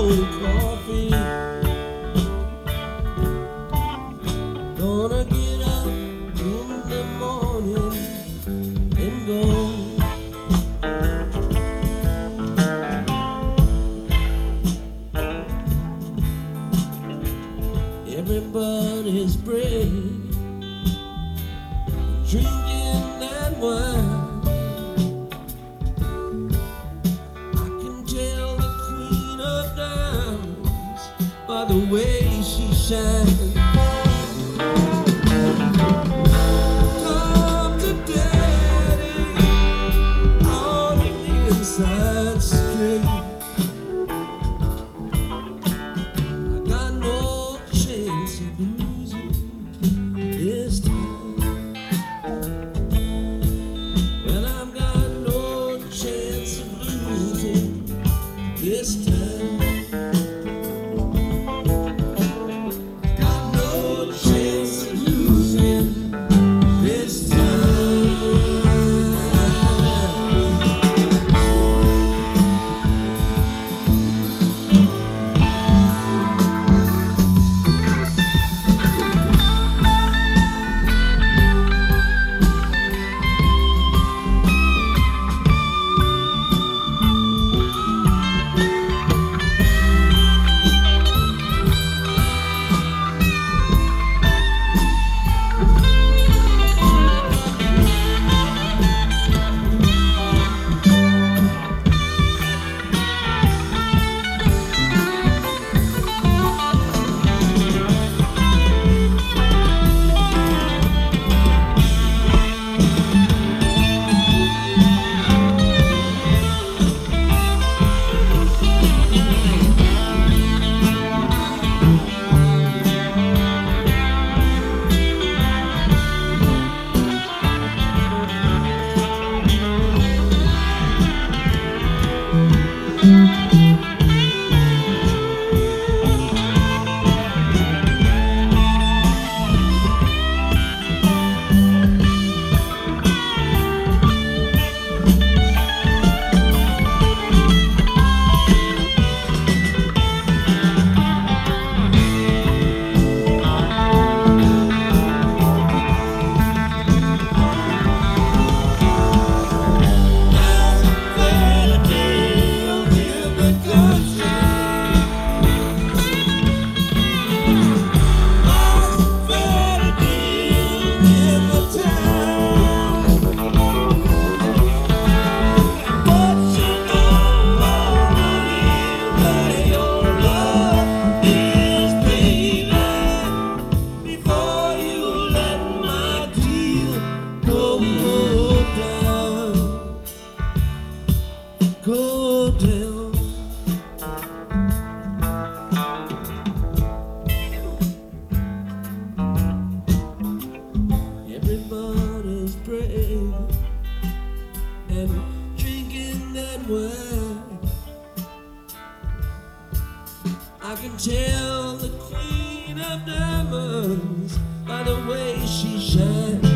cold coffee. Gonna get up in the morning and go. Everybody's brave, drinking that wine. I can tell the queen of diamonds by the way she shines. Come to daddy on the inside street. I got no chance of losing this time. Well, I've got no chance of losing this time. Got no chance of losing this time. Go down. Everybody's brave and drinking that wine. I can tell the queen of diamonds by the way she shines.